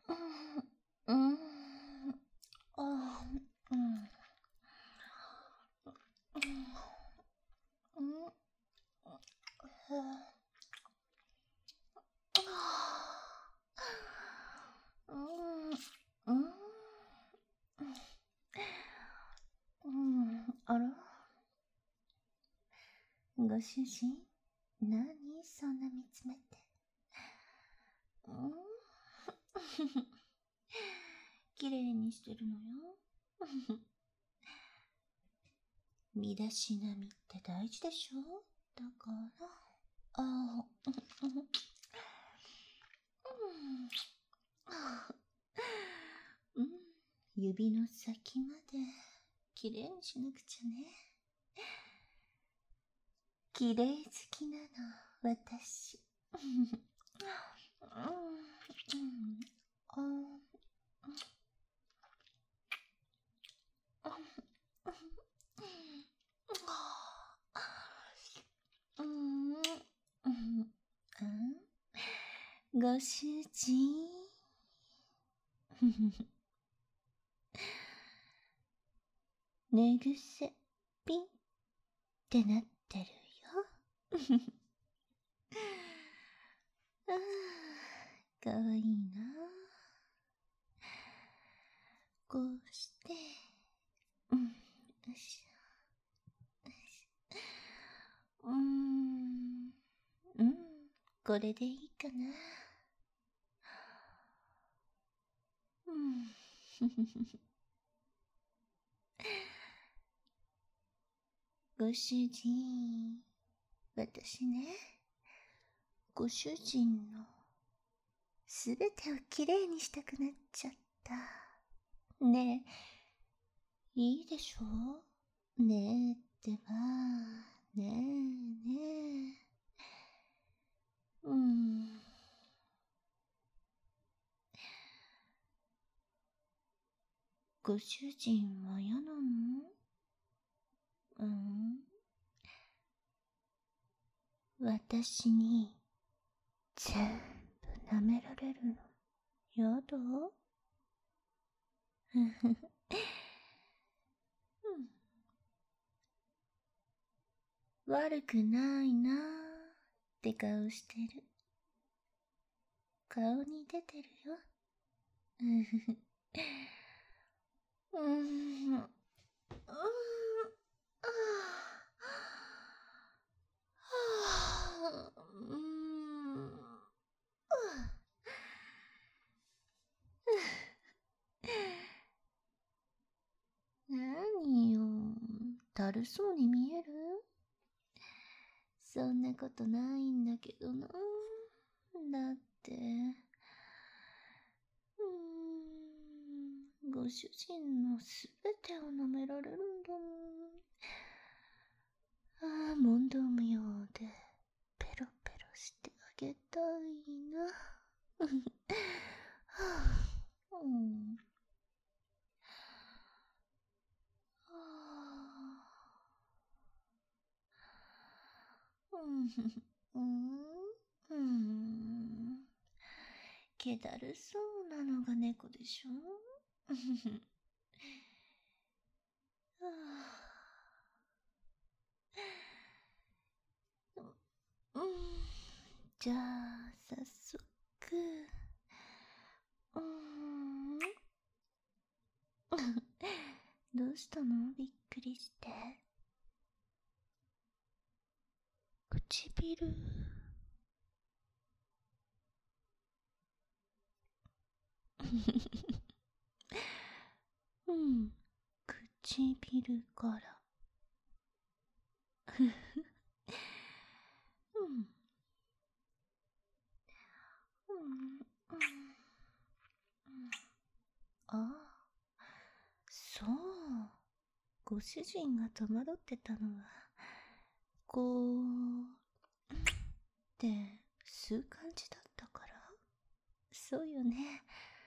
うん、あ、うん、うん、あら、ご主人、何そんな見つめて。綺麗にしてるのよ。身だしなみって大事でしょ。だから、ああ、うん、指の先まで綺麗にしなくちゃね。綺麗好きなの、私。ご主人。寝癖ピンってなってるよ。ああ、かわいいな。こうして、よいしょ、よいしょ。これでいいかな。ご主人、私ね、ご主人のすべてをきれいにしたくなっちゃった。ねえ、いいでしょ。ねえってば、ねえねえ。ご主人は嫌なの？私に全部舐められるの。やだ？悪くないなーって顔してる。顔に出てるよ。何よ、だるそうに見える？そんなことないんだけどな。だって、ご主人のすべてを舐められるんだもん。ああ、問答無用で、ペロペロしてあげたいな。はあ、気だるそうなのが猫でしょ。じゃあ早速、どうしたの？びっくりして。唇。唇から。ああ、そう。ご主人が戸惑ってたのは、こう、って吸う感じだったから。そうよね。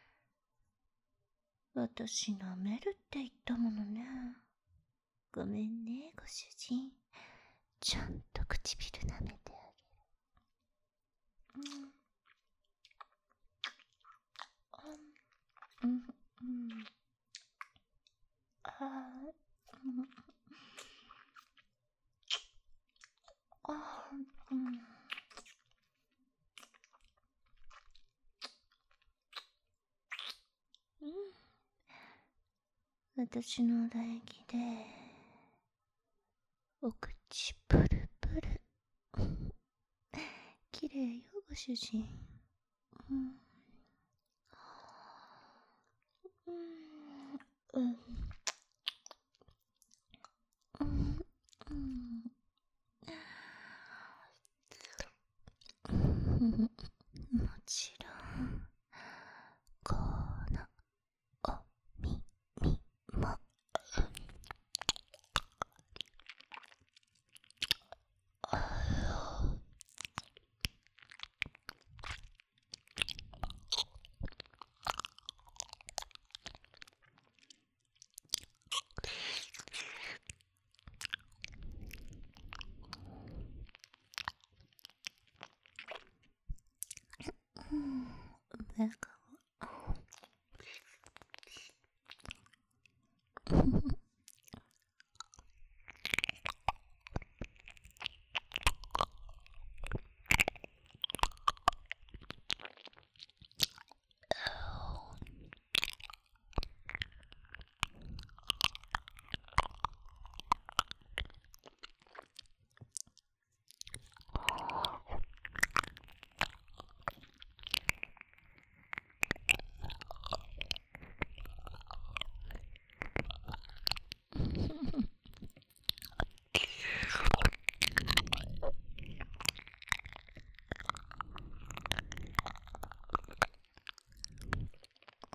私舐めるって言ったものね。ごめんね、ご主人。ちゃんと唇舐めてあげる。 うん、うん、あー、うん、あー、うん、うん。私の唾液で、お口プルプル。綺麗よ、ご主人。うん、うん、うん、うん、うん。もちろん、このお耳も。うん、バカ。うん、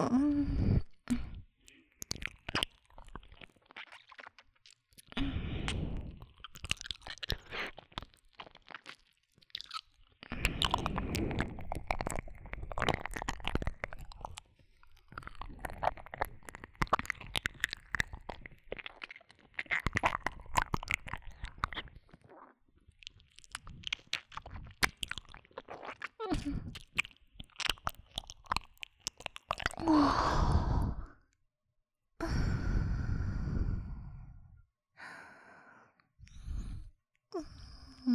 うん、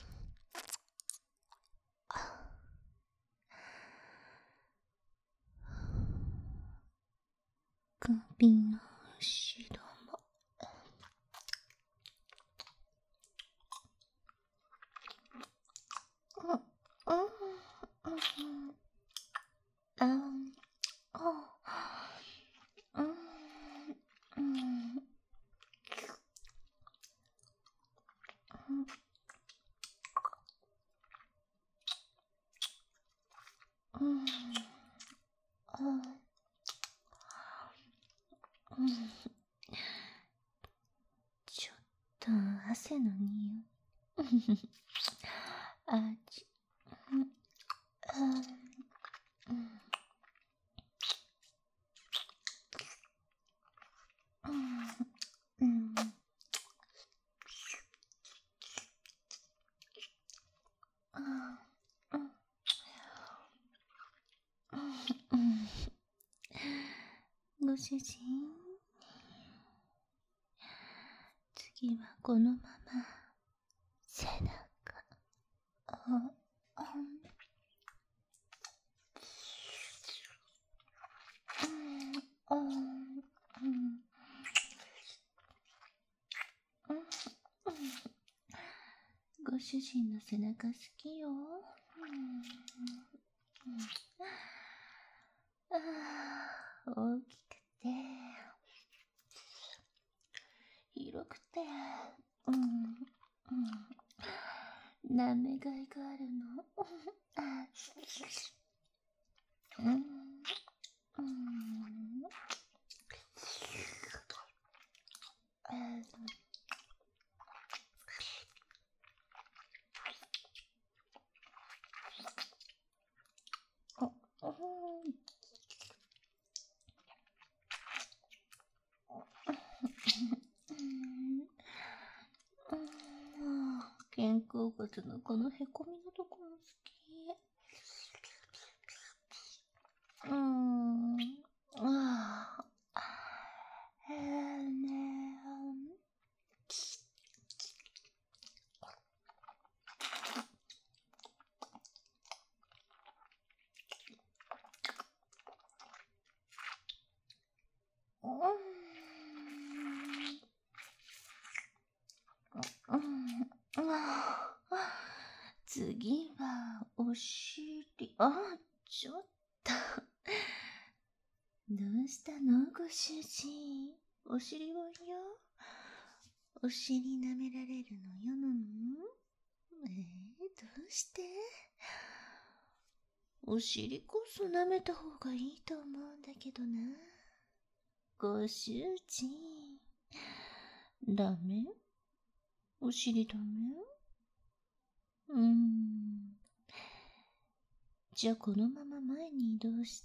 首の後ろも。うん、うん、うん、うん、うん、うん、うん。ちょっと汗の匂い。あち、うん、うん、うん、うん、うん、うん。ご主人、次はこのまま背中。あ、あ、うん、うん、うん、うん。ご主人の背中好きよ。うん、あー、大きくて、広くて、うん、うん、なめがいがあるの。あ、うん、うん、あ、うん、肩甲骨のこのへこみのところ好き。うん。 お尻、ちょっと。どうしたのご主人。お尻をよ。お尻舐められるのよのん。どうして？お尻こそ舐めた方がいいと思うんだけどな。ご主人。ダメ？お尻ダメ？じゃあこのまま前に移動して。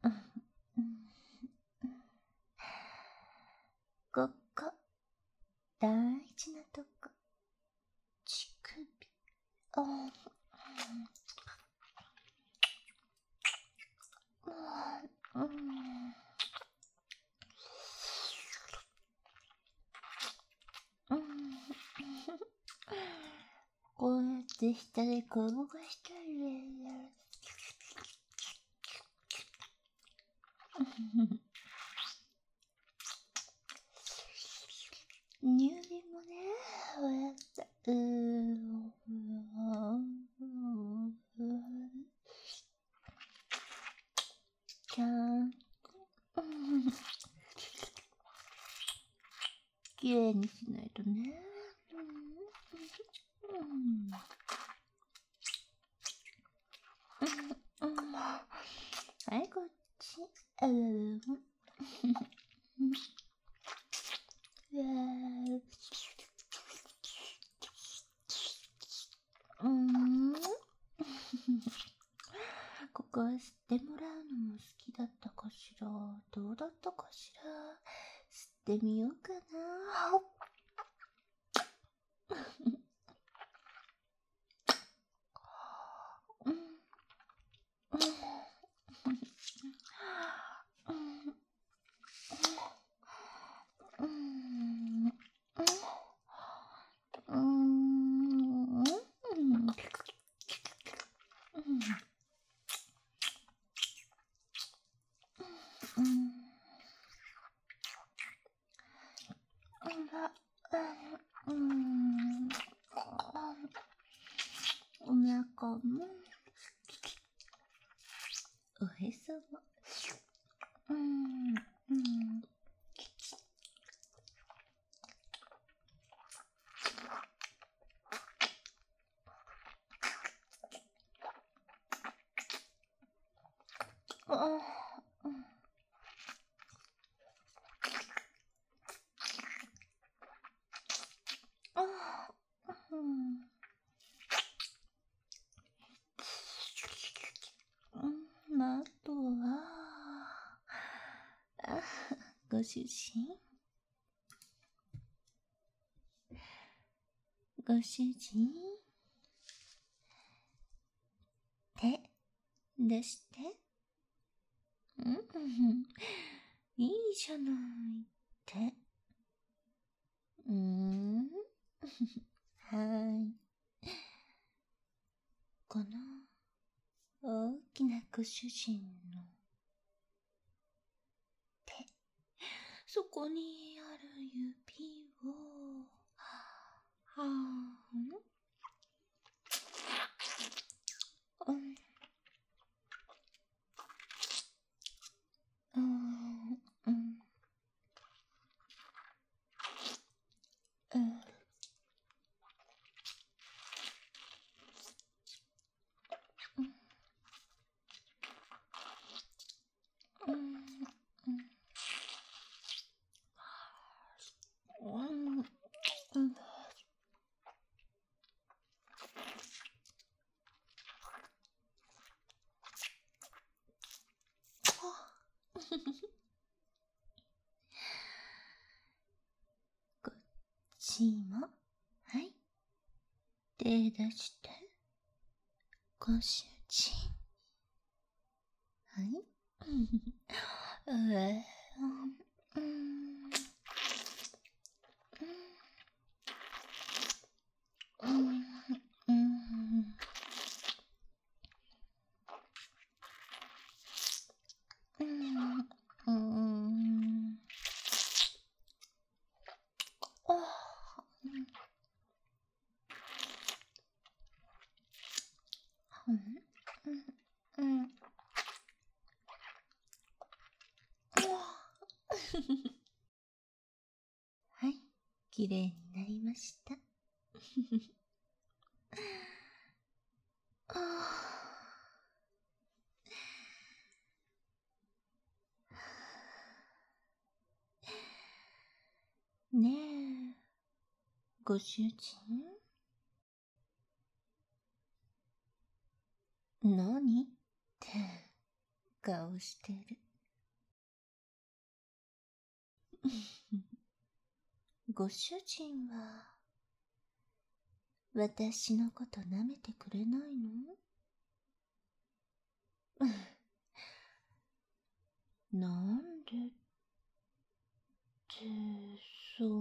ここ。大事なとこ。乳首。こうやって下で転がしたら乳瓶もね、こうやってちゃんきれいにしないとね。はい、こっち。ここは吸ってもらうのも好きだったかしら。どうだったかしら。吸ってみようかな。お腹もおへそもあとはご主人ご主人手出していいじゃない手はい。この大きなご主人の手、そこにある指を、こっちも、はい。手出して、ご主人。はい。 きれいになりました。ねえ、ご主人？何って顔してる。ご主人は私のこと舐めてくれないの？なんでって、そう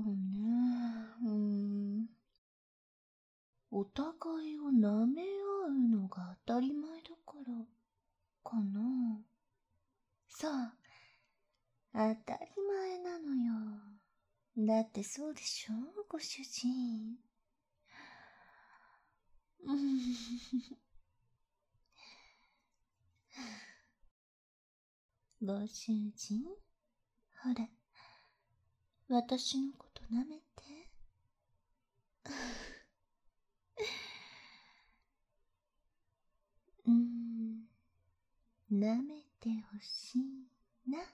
ね。お互いを舐め合うのが当たり前だからかな。そう、当たり前なのよ。だってそうでしょ、ご主人。ご主人、ほら、私のこと舐めて。舐めてほしいな。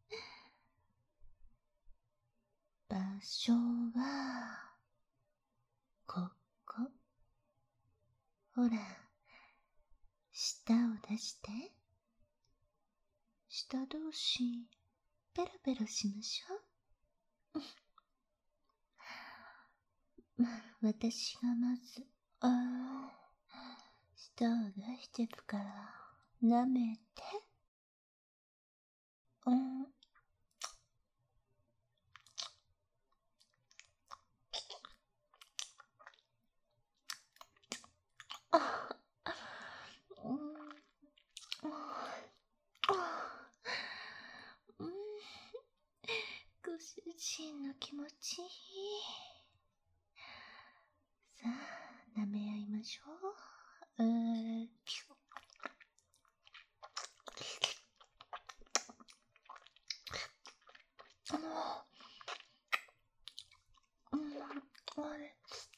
場所は、ここ。ほら、舌を出して。舌同士、ペロペロしましょう。私がまず、舌を出してくから、舐めて。ご主人の気持ちいい。さあ、舐め合いましょう。あれ。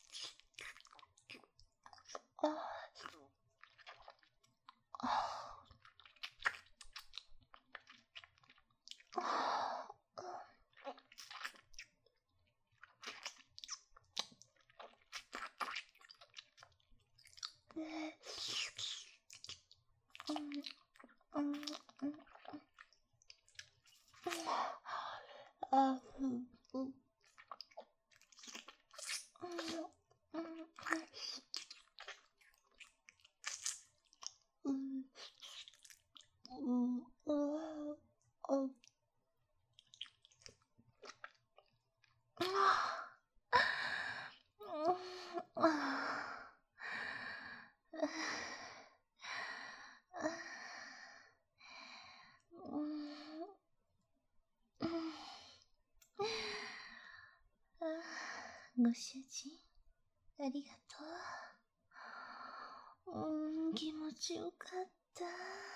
ご主人、ありがとう。気持ちよかった。